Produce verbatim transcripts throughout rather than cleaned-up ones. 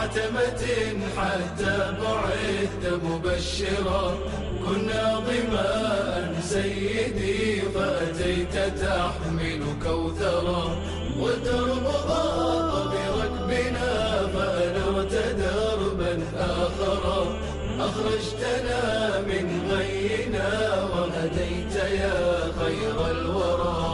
عتمة حتى بعثت مبشرا، كنا ظماء سيدي فأتيت تحمل كوثرا، وتربض بركبنا فأنرت دربا آخرا، أخرجتنا من غينا وهديت يا خير الورى.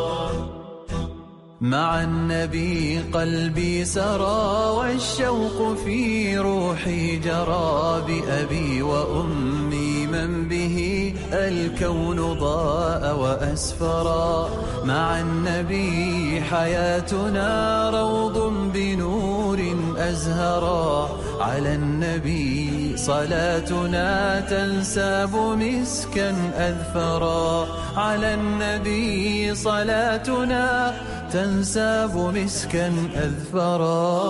مع النبي قلبي سرى والشوق في روحي جرى، بأبي وأمي من به الكون ضاء وأسفرا. مع النبي حياتنا روض بنور أزهرا، على النبي صلاتنا تنساب مسكا أذفرا، على النبي صلاتنا تنساب مسكا أذفرا.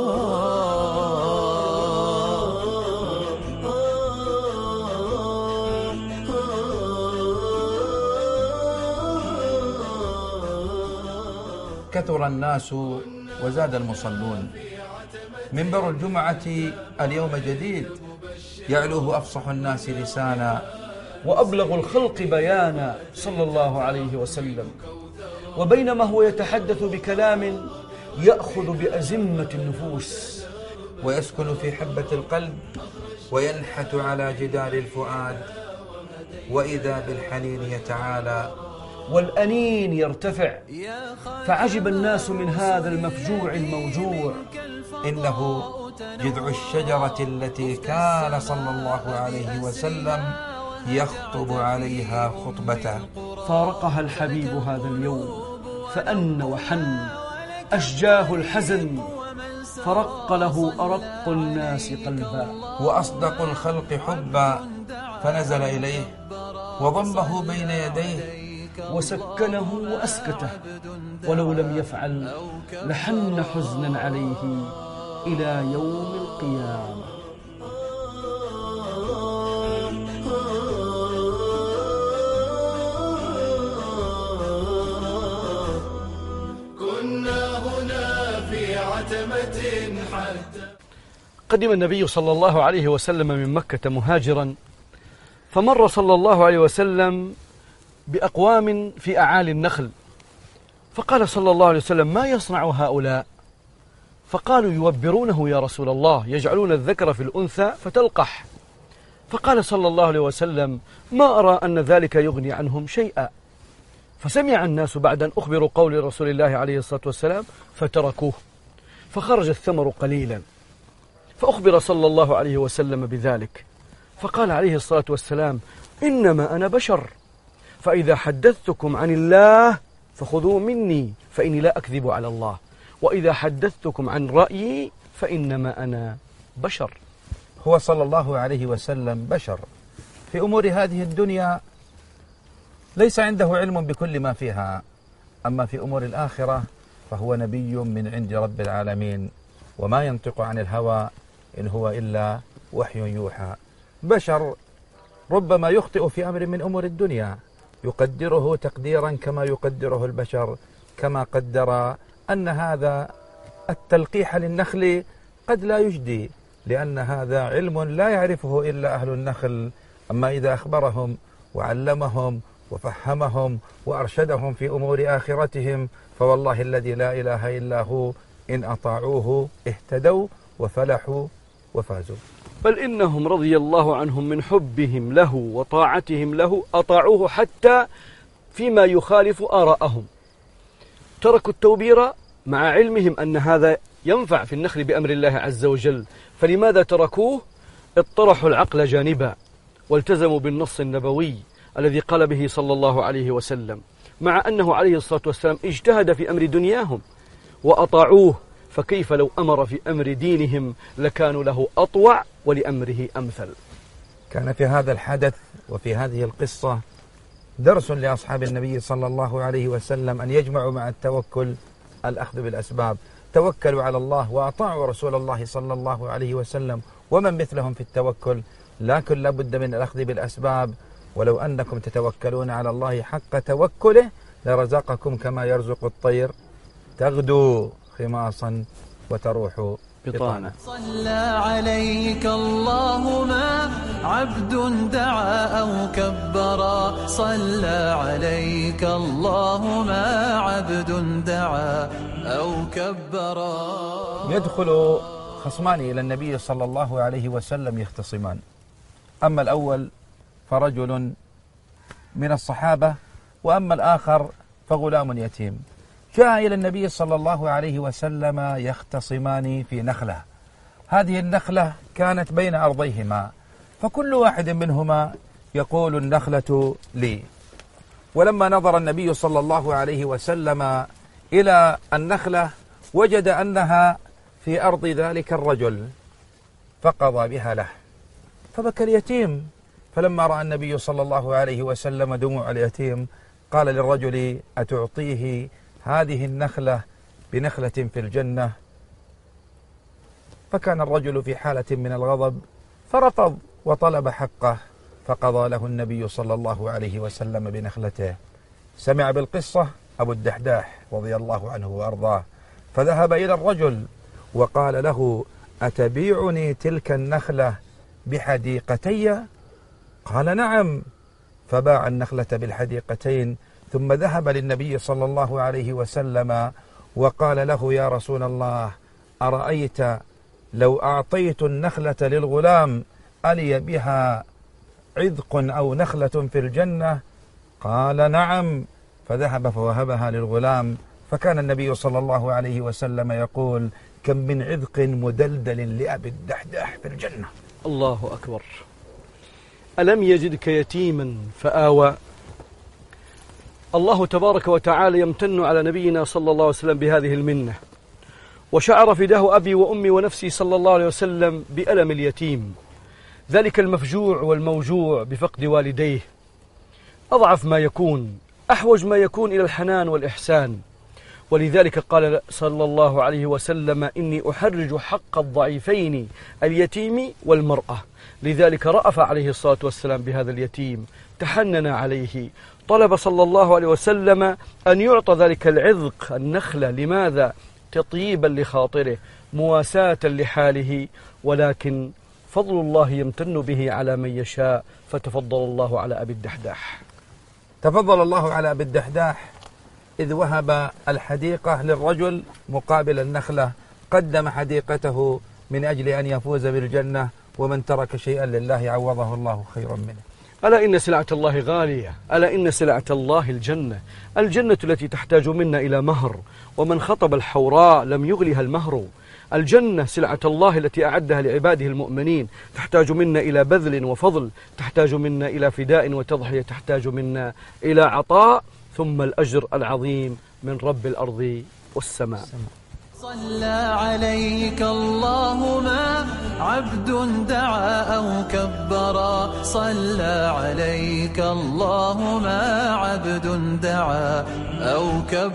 كثر الناس وزاد المصلون، منبر الجمعة اليوم جديد، يعلوه أفصح الناس لسانا وأبلغ الخلق بيانا صلى الله عليه وسلم. وبينما هو يتحدث بكلام يأخذ بأزمة النفوس ويسكن في حبة القلب وينحت على جدار الفؤاد، وإذا بالحنين يتعالى والأنين يرتفع، فعجب الناس من هذا المفجوع الموجوع. إنه جذع الشجرة التي كان صلى الله عليه وسلم يخطب عليها خطبته. فارقها الحبيب هذا اليوم فأن وحن، أشجاه الحزن فرق له أرق الناس قلبا، وأصدق الخلق حبا فنزل إليه وضمه بين يديه وسكنه وأسكته، ولو لم يفعل لحن حزنا عليه إلى يوم القيامة. كنا هنا في عتمة حتى. قدم النبي صلى الله عليه وسلم من مكة مهاجرا، فمر صلى الله عليه وسلم بأقوام في أعالي النخل، فقال صلى الله عليه وسلم: ما يصنع هؤلاء؟ فقالوا: يوبرونه يا رسول الله، يجعلون الذكر في الأنثى فتلقح. فقال صلى الله عليه وسلم: ما أرى أن ذلك يغني عنهم شيئا. فسمع الناس بعد أن أخبروا قول رسول الله عليه الصلاة والسلام فتركوه، فخرج الثمر قليلا، فأخبر صلى الله عليه وسلم بذلك، فقال عليه الصلاة والسلام: إنما أنا بشر، فإذا حدثتكم عن الله فخذوا مني فإني لا أكذب على الله، وإذا حدثتكم عن رأيي فإنما أنا بشر. هو صلى الله عليه وسلم بشر في أمور هذه الدنيا، ليس عنده علم بكل ما فيها، أما في أمور الآخرة فهو نبي من عند رب العالمين، وما ينطق عن الهوى إن هو إلا وحي يوحى. بشر ربما يخطئ في أمر من أمور الدنيا، يقدره تقديرا كما يقدره البشر، كما قدر أن هذا التلقيح للنخل قد لا يجدي، لأن هذا علم لا يعرفه إلا أهل النخل. أما إذا أخبرهم وعلمهم وفهمهم وأرشدهم في أمور آخرتهم، فوالله الذي لا إله إلا هو إن أطاعوه اهتدوا وفلحوا وفازوا. بل إنهم رضي الله عنهم من حبهم له وطاعتهم له أطاعوه حتى فيما يخالف آراءهم، تركوا التوبير مع علمهم أن هذا ينفع في النخل بأمر الله عز وجل، فلماذا تركوه؟ اطرحوا العقل جانبا والتزموا بالنص النبوي الذي قال به صلى الله عليه وسلم، مع أنه عليه الصلاة والسلام اجتهد في أمر دنياهم وأطاعوه، فكيف لو أمر في أمر دينهم لكانوا له أطوع ولأمره أمثل. كان في هذا الحدث وفي هذه القصة درس لأصحاب النبي صلى الله عليه وسلم أن يجمعوا مع التوكل الأخذ بالأسباب. توكلوا على الله وأطاعوا رسول الله صلى الله عليه وسلم ومن مثلهم في التوكل، لكن لابد من الأخذ بالأسباب. ولو أنكم تتوكلون على الله حق توكله لرزقكم كما يرزق الطير تغدو خماصا وتروح بطانة. صلى عليك الله ما عبد دعا أو كبرا، صلى عليك الله ما عبد دعا أو كبرا. يدخل خصمان إلى النبي صلى الله عليه وسلم يختصمان. أما الأول فرجل من الصحابة، وأما الآخر فغلام يتيم، جاء إلى النبي صلى الله عليه وسلم يختصمان في نخلة. هذه النخلة كانت بين أرضيهما، فكل واحد منهما يقول النخلة لي. ولما نظر النبي صلى الله عليه وسلم إلى النخلة وجد أنها في أرض ذلك الرجل، فقضى بها له، فبكى اليتيم. فلما رأى النبي صلى الله عليه وسلم دموع اليتيم قال للرجل: أتعطيه هذه النخلة بنخلة في الجنة؟ فكان الرجل في حالة من الغضب فرفض وطلب حقه، فقضى له النبي صلى الله عليه وسلم بنخلته. سمع بالقصة أبو الدحداح رضي الله عنه وأرضاه، فذهب إلى الرجل وقال له: أتبيعني تلك النخلة بحديقتي؟ قال: نعم. فباع النخلة بالحديقتين، ثم ذهب للنبي صلى الله عليه وسلم وقال له: يا رسول الله، أرأيت لو أعطيت النخلة للغلام ألي بها عذق أو نخلة في الجنة؟ قال: نعم. فذهب فوهبها للغلام، فكان النبي صلى الله عليه وسلم يقول: كم من عذق مدلدل لأبي الدحداح في الجنة. الله أكبر. ألم يجدك يتيما فآوى. الله تبارك وتعالى يمتن على نبينا صلى الله عليه وسلم بهذه المنة، وشعر فداه أبي وأمي ونفسي صلى الله عليه وسلم بألم اليتيم، ذلك المفجوع والموجوع بفقد والديه، أضعف ما يكون، أحوج ما يكون إلى الحنان والإحسان. ولذلك قال صلى الله عليه وسلم: إني أحرج حق الضعيفين اليتيم والمرأة. لذلك رأف عليه الصلاة والسلام بهذا اليتيم، تحنن عليه، طلب صلى الله عليه وسلم أن يعطى ذلك العذق النخلة. لماذا؟ تطيبا لخاطره، مواساة لحاله، ولكن فضل الله يمتن به على من يشاء، فتفضل الله على أبي الدحداح. تفضل الله على أبي الدحداح إذ وهب الحديقة للرجل مقابل النخلة، قدم حديقته من أجل أن يفوز بالجنة، ومن ترك شيئا لله عوضه الله خيرا منه. ألا إن سلعة الله غالية، ألا إن سلعة الله الجنة، الجنة التي تحتاج منا إلى مهر، ومن خطب الحوراء لم يغلها المهر. الجنة سلعة الله التي أعدها لعباده المؤمنين، تحتاج منا إلى بذل وفضل، تحتاج منا إلى فداء وتضحية، تحتاج منا إلى عطاء، ثم الأجر العظيم من رب الأرض والسماء. صلى عليك الله ما عبد دعا أو كبرا، صلى عليك الله ما عبد دعا أو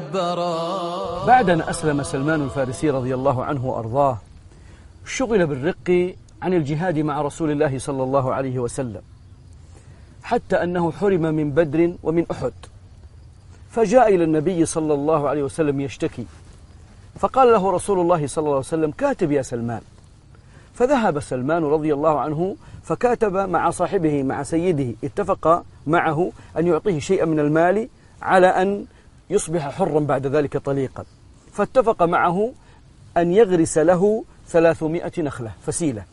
كبرا. بعد أن أسلم سلمان الفارسي رضي الله عنه وأرضاه، شغل بالرق عن الجهاد مع رسول الله صلى الله عليه وسلم، حتى أنه حرم من بدر ومن أحد، فجاء إلى النبي صلى الله عليه وسلم يشتكي، فقال له رسول الله صلى الله عليه وسلم: كاتب يا سلمان. فذهب سلمان رضي الله عنه فكاتب مع صاحبه مع سيده، اتفق معه أن يعطيه شيئا من المال على أن يصبح حرا بعد ذلك طليقا، فاتفق معه أن يغرس له ثلاثمائة نخلة فسيلة.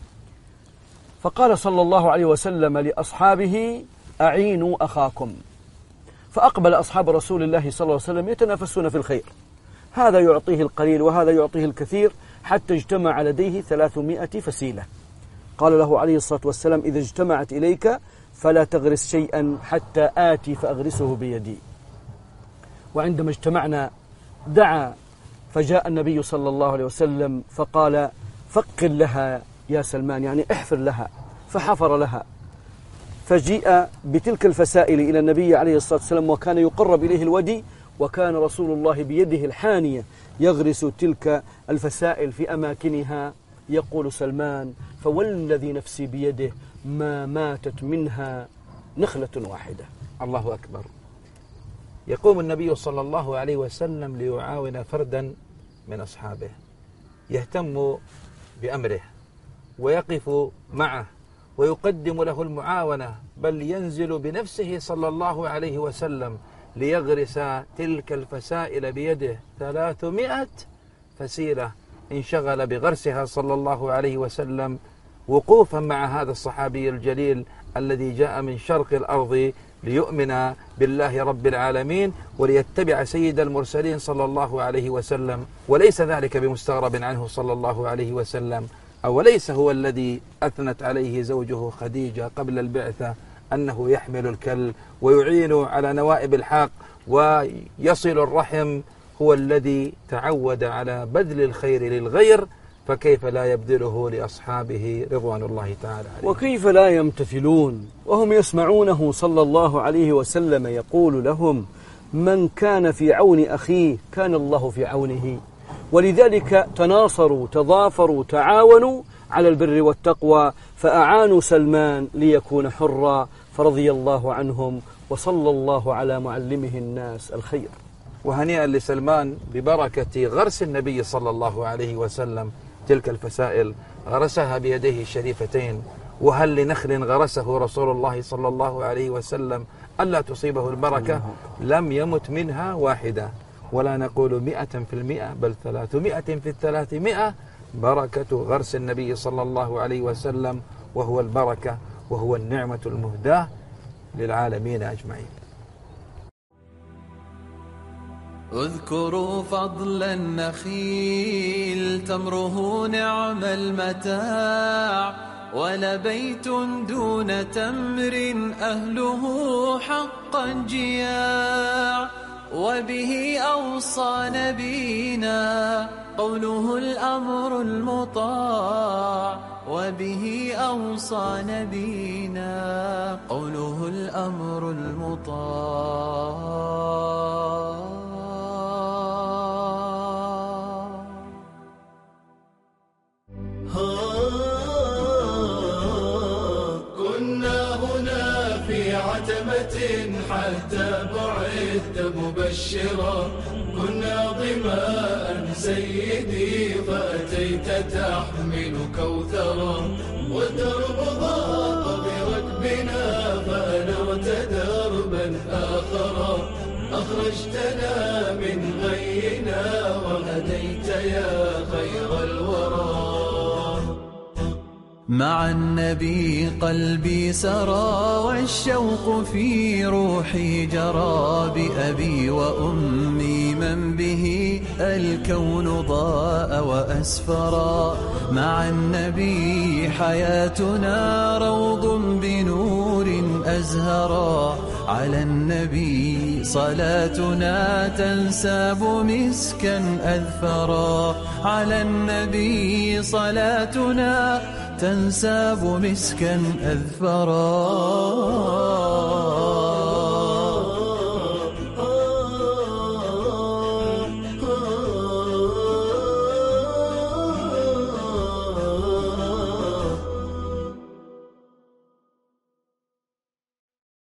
فقال صلى الله عليه وسلم لأصحابه: أعينوا أخاكم. فأقبل أصحاب رسول الله صلى الله عليه وسلم يتنافسون في الخير، هذا يعطيه القليل وهذا يعطيه الكثير، حتى اجتمع لديه ثلاثمائة فسيلة. قال له عليه الصلاة والسلام: إذا اجتمعت إليك فلا تغرس شيئا حتى آتي فأغرسه بيدي. وعندما اجتمعنا دعا، فجاء النبي صلى الله عليه وسلم فقال: فقر لها يا سلمان، يعني احفر لها، فحفر لها. فجيء بتلك الفسائل إلى النبي عليه الصلاة والسلام، وكان يقرب إليه الودي، وكان رسول الله بيده الحانية يغرس تلك الفسائل في أماكنها. يقول سلمان: فوالذي نفسي بيده ما ماتت منها نخلة واحدة. الله أكبر. يقوم النبي صلى الله عليه وسلم ليعاون فردا من أصحابه، يهتم بأمره ويقف معه ويقدم له المعاونة، بل ينزل بنفسه صلى الله عليه وسلم ليغرس تلك الفسائل بيده. ثلاثمائة فسيلة انشغل بغرسها صلى الله عليه وسلم وقوفا مع هذا الصحابي الجليل الذي جاء من شرق الأرض ليؤمن بالله رب العالمين وليتبع سيد المرسلين صلى الله عليه وسلم. وليس ذلك بمستغرب عنه صلى الله عليه وسلم. أوليس هو الذي أثنت عليه زوجه خديجة قبل البعثة أنه يحمل الكل ويعين على نوائب الحق ويصل الرحم؟ هو الذي تعود على بذل الخير للغير، فكيف لا يبذله لأصحابه رضوان الله تعالى عليه؟ وكيف لا يمتثلون وهم يسمعونه صلى الله عليه وسلم يقول لهم: من كان في عون أخيه كان الله في عونه. ولذلك تناصروا تضافروا تعاونوا على البر والتقوى، فأعانوا سلمان ليكون حرا، فرضي الله عنهم وصلى الله على معلمه الناس الخير. وهنيئا لسلمان ببركة غرس النبي صلى الله عليه وسلم تلك الفسائل، غرسها بيديه الشريفتين. وهل لنخل غرسه رسول الله صلى الله عليه وسلم ألا تصيبه البركة؟ لم يمت منها واحدة، ولا نقول مئة في المئة بل ثلاثمائة في الثلاثمائة. بركة غرس النبي صلى الله عليه وسلم، وهو البركة وهو النعمة المهداة للعالمين أجمعين. اذكروا فضل النخيل تمره نعم المتاع، ولبيت دون تمر أهله حقا جياع. وبه أوصى نبينا قوله الأمر المطاع، وبه أوصى نبينا قوله الأمر المطاع. كنا هنا في عتمة حتى بعثت مبشرا، كنا ظماء سيدي فأتيت تحمل كوثرا، والدرب ضاق بركبنا فأنرت دربا آخرا، أخرجتنا من غينا وهديت يا خير الورى. مع النبي قلبي سرى والشوق في روحي جرى، بأبي وأمي من به الكون ضاء وأسفرا. مع النبي حياتنا روض بنور أزهرا، على النبي صلاتنا تنساب مسكا أذفرا، على النبي صلاتنا تنساب مسكا أذفرا.